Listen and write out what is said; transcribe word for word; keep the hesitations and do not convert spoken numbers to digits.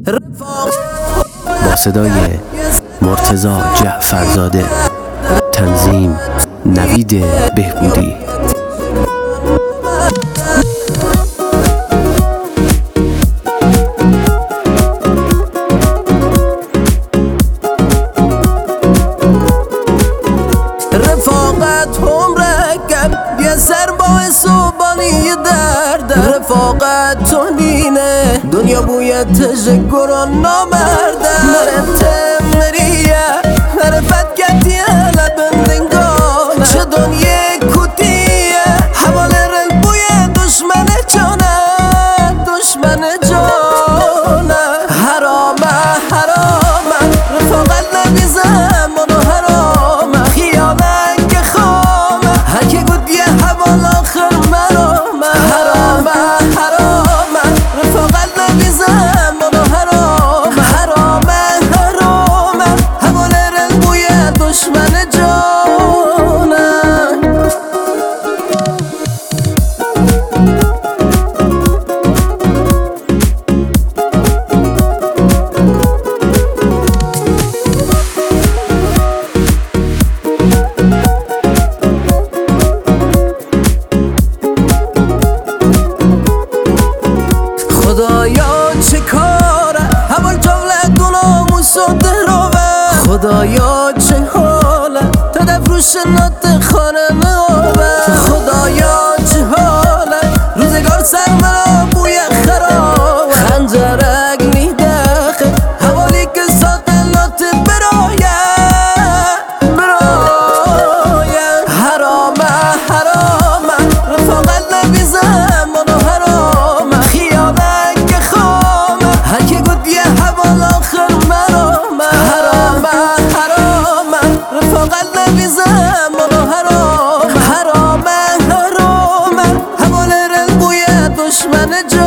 با صدای مرتضی جعفرزاده، تنظیم نوید بهبودی. رفاقت مرکب یه سر باعث و بانی درد، رفاقت تو نینه دنیا بوی تشکر و نامرده. مرته مریه مرفت کتیه لبندنگانه، چه دنیا کتیه حواله رل بوی دشمن جانه، دشمن جانه. حرامه حرامه رفاقت نمیزم منو حرامه، خیالنگ خامه هر که گود یه حوال آخر مرامه. حرامه حرامه رفاقت نمیزم منو حرامه، حرامه حرامه حوال رنگ بوی دشمن جانه. خدایا چه کاره همون جولت و ناموس و دروه، خدایا چه حاله تا دفروش نات خانه نوه. خدایا چه حاله روزگار سر مرا بوی خرابه، خنجرک نیدخه حوالی که ساتلات برایه برایه. حرامه حرامه رفاقت نمیزم منو حرامه، خیالنگ خامه هر که گود یه حوال آخر مرامه. حرامه حرامه رفاقت نمیزم منو حرامه، حرامه حرامه حوال رنگ بوی دشمن